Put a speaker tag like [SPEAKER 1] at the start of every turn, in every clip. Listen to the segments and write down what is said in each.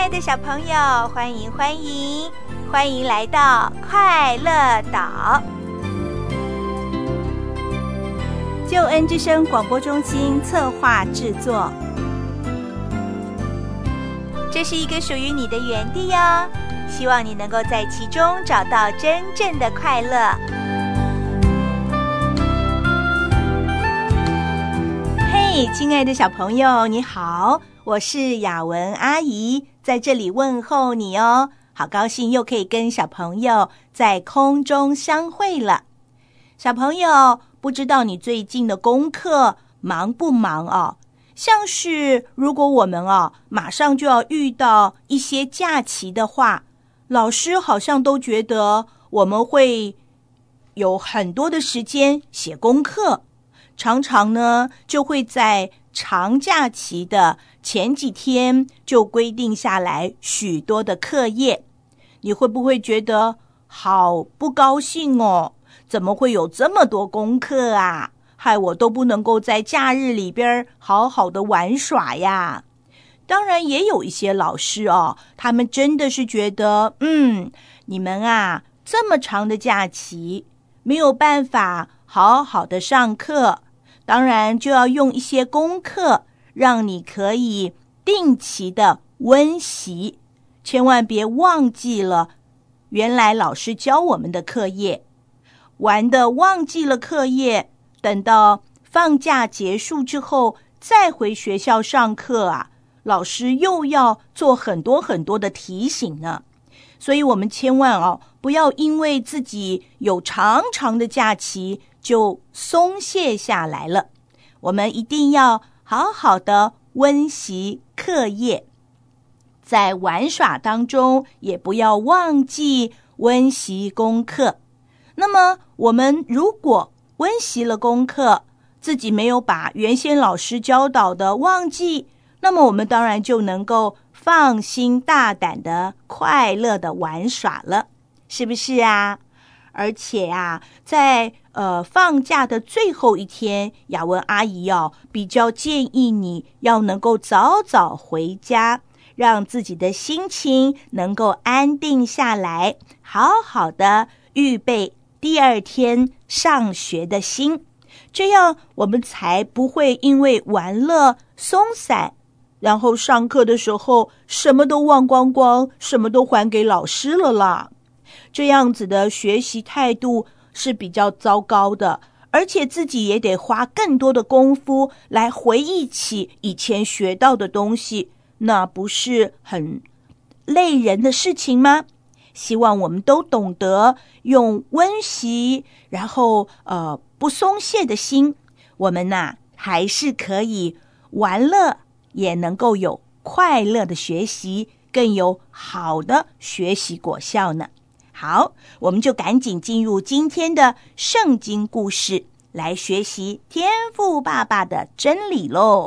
[SPEAKER 1] 爱的小朋友，欢迎来到快乐岛。救恩之声广播中心策划制作。这是一个属于你的园地哦，希望你能够在其中找到真正的快乐。嘿，亲爱的小朋友，你好，我是雅文阿姨，在这里问候你哦。好高兴又可以跟小朋友在空中相会了。小朋友，不知道你最近的功课忙不忙哦？像是如果我们马上就要遇到一些假期的话，老师好像都觉得我们会有很多的时间写功课，常常呢就会在长假期的前几天就规定下来许多的课业。你会不会觉得好不高兴哦？怎么会有这么多功课啊？害我都不能够在假日里边好好的玩耍呀。当然也有一些老师他们真的是觉得你们这么长的假期没有办法好好的上课，当然就要用一些功课让你可以定期的温习，千万别忘记了原来老师教我们的课业。玩的忘记了课业，等到放假结束之后再回学校上课老师又要做很多很多的提醒呢。所以我们千万不要因为自己有长长的假期就松懈下来了。我们一定要好好的温习课业，在玩耍当中也不要忘记温习功课。那么我们如果温习了功课，自己没有把原先老师教导的忘记，那么我们当然就能够放心大胆的快乐的玩耍了，是不是啊？而且在放假的最后一天，雅文阿姨比较建议你要能够早早回家，让自己的心情能够安定下来，好好的预备第二天上学的心，这样我们才不会因为玩乐松散，然后上课的时候什么都忘光光，什么都还给老师了啦。这样子的学习态度是比较糟糕的，而且自己也得花更多的功夫来回忆起以前学到的东西，那不是很累人的事情吗？希望我们都懂得用温习，然后不松懈的心，我们还是可以玩乐，也能够有快乐的学习，更有好的学习果效呢。好，我们就赶紧进入今天的圣经故事，来学习天父爸爸的真理咯。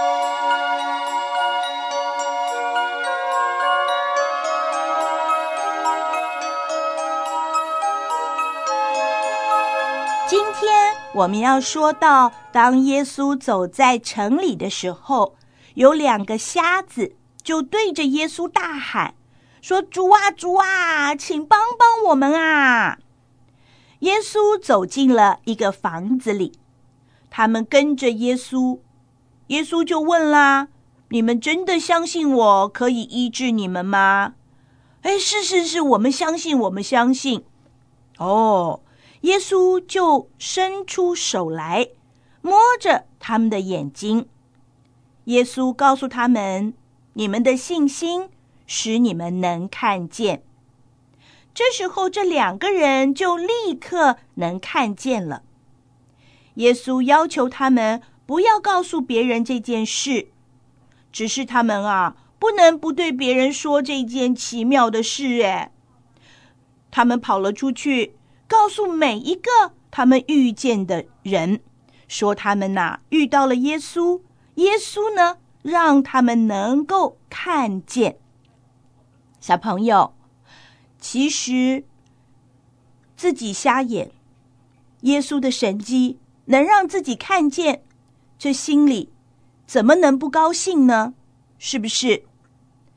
[SPEAKER 1] 今天我们要说到，当耶稣走在城里的时候，有2个瞎子就对着耶稣大喊说，主啊主啊，请帮帮我们啊。耶稣走进了一个房子里，他们跟着耶稣，耶稣就问啦，你们真的相信我可以医治你们吗？是，我们相信。耶稣就伸出手来摸着他们的眼睛。耶稣告诉他们，你们的信心使你们能看见。这时候这2个人就立刻能看见了。耶稣要求他们不要告诉别人这件事，只是他们不能不对别人说这件奇妙的事。他们跑了出去，告诉每一个他们遇见的人，说他们遇到了耶稣，耶稣呢让他们能够看见。小朋友，其实自己瞎眼，耶稣的神迹能让自己看见，这心里怎么能不高兴呢？是不是？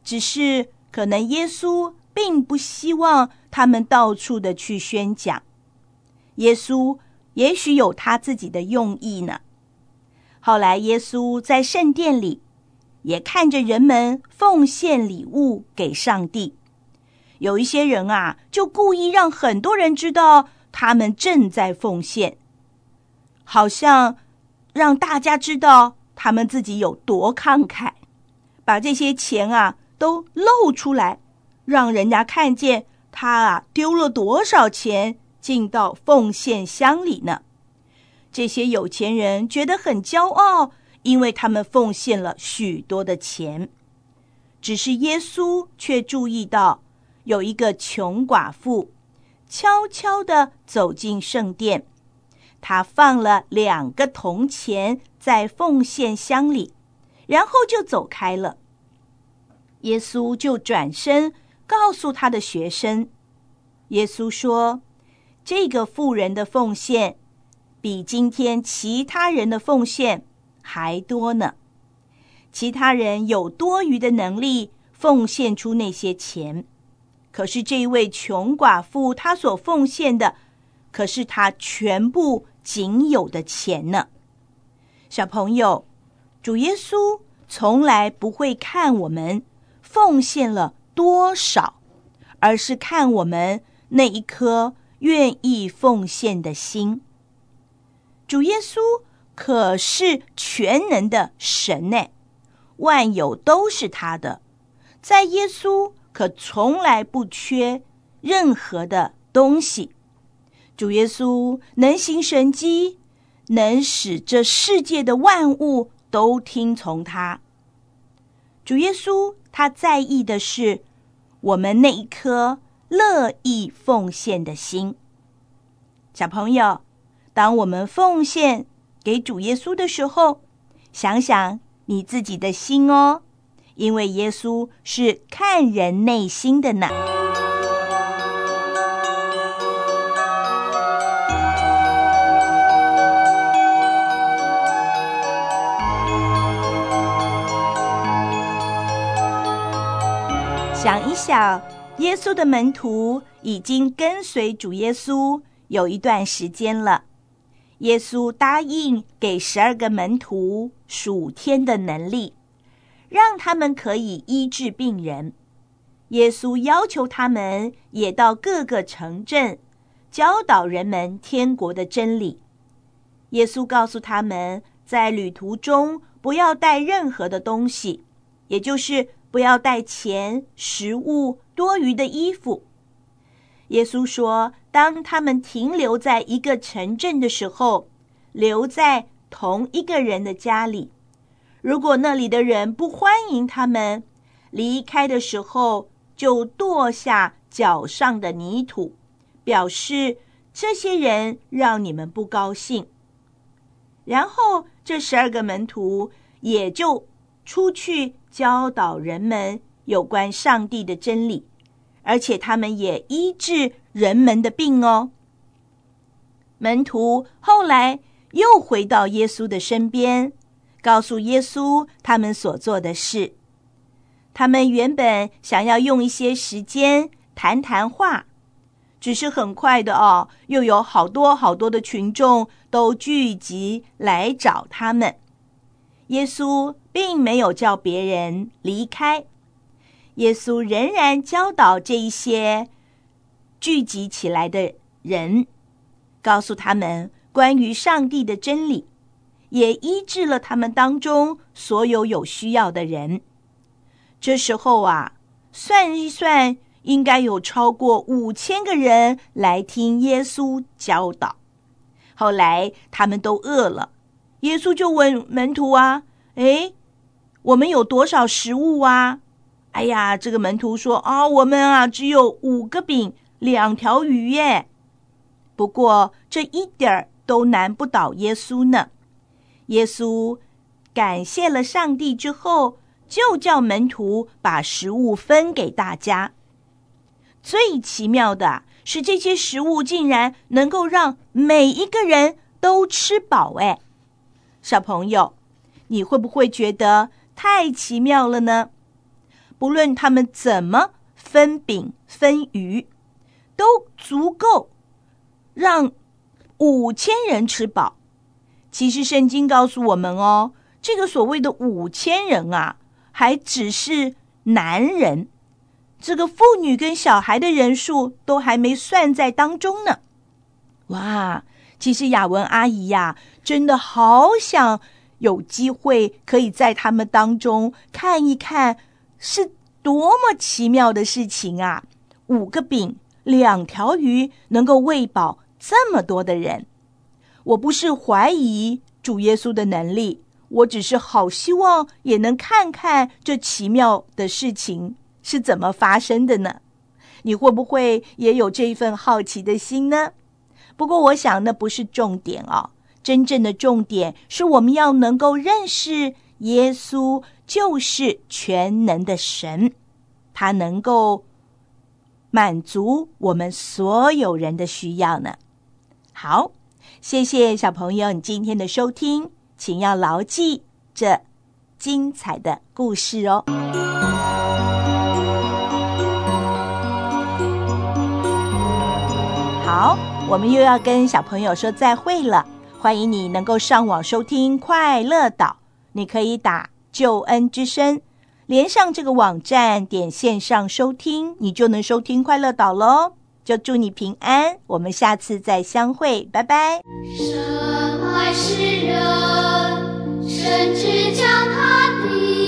[SPEAKER 1] 只是可能耶稣并不希望他们到处的去宣讲，耶稣也许有他自己的用意呢。后来耶稣在圣殿里也看着人们奉献礼物给上帝，有一些人啊，就故意让很多人知道他们正在奉献，好像让大家知道他们自己有多慷慨，把这些钱啊都露出来，让人家看见他啊丢了多少钱进到奉献箱里呢。这些有钱人觉得很骄傲，因为他们奉献了许多的钱。只是耶稣却注意到有一个穷寡妇悄悄地走进圣殿，他放了2个铜钱在奉献箱里，然后就走开了。耶稣就转身告诉他的学生，耶稣说，这个妇人的奉献比今天其他人的奉献还多呢。其他人有多余的能力奉献出那些钱，可是这位穷寡妇她所奉献的可是她全部仅有的钱呢。小朋友，主耶稣从来不会看我们奉献了多少，而是看我们那一颗愿意奉献的心。主耶稣可是全能的神呢，万有都是他的，在耶稣可从来不缺任何的东西。主耶稣能行神迹，能使这世界的万物都听从他。主耶稣他在意的是我们那一颗乐意奉献的心。小朋友，当我们奉献给主耶稣的时候，想想你自己的心哦，因为耶稣是看人内心的呢。想一想，耶稣的门徒已经跟随主耶稣有一段时间了。耶稣答应给12个门徒数天的能力，让他们可以医治病人。耶稣要求他们也到各个城镇，教导人们天国的真理。耶稣告诉他们，在旅途中不要带任何的东西，也就是不要带钱、食物、多余的衣服。耶稣说，当他们停留在一个城镇的时候，留在同一个人的家里，如果那里的人不欢迎他们，离开的时候就跺下脚上的泥土，表示这些人让你们不高兴。然后这12个门徒也就出去教导人们有关上帝的真理，而且他们也医治人们的病哦。门徒后来又回到耶稣的身边，告诉耶稣他们所做的事。他们原本想要用一些时间谈谈话，只是很快的哦，又有好多的群众都聚集来找他们。耶稣并没有叫别人离开，耶稣仍然教导这一些聚集起来的人，告诉他们关于上帝的真理，也医治了他们当中所有需要的人。这时候啊，算一算，应该有超过5000个人来听耶稣教导。后来他们都饿了，耶稣就问门徒啊，我们有多少食物啊？哎呀，这个门徒说我们啊只有5个饼2条鱼耶。不过这一点儿都难不倒耶稣呢。耶稣感谢了上帝之后，就叫门徒把食物分给大家。最奇妙的是，这些食物竟然能够让每一个人都吃饱哎。小朋友，你会不会觉得太奇妙了呢？ 不论他们怎么分饼分鱼，都足够让5000人吃饱。其实圣经告诉我们哦，这个所谓的5000人啊，还只是男人，这个妇女跟小孩的人数都还没算在当中呢。哇，其实雅文阿姨呀，真的好想有机会可以在他们当中看一看，是多么奇妙的事情啊！5个饼2条鱼能够喂饱这么多的人。我不是怀疑主耶稣的能力，我只是好希望也能看看这奇妙的事情是怎么发生的呢？你会不会也有这一份好奇的心呢？不过我想那不是重点哦，真正的重点是我们要能够认识耶稣就是全能的神，他能够满足我们所有人的需要呢。好，谢谢小朋友你今天的收听，请要牢记这精彩的故事哦。好，我们又要跟小朋友说再会了。欢迎你能够上网收听快乐岛，你可以打救恩之声，连上这个网站，点线上收听，你就能收听快乐岛咯。就祝你平安，我们下次再相会，拜拜。
[SPEAKER 2] 神爱世人，甚至将他的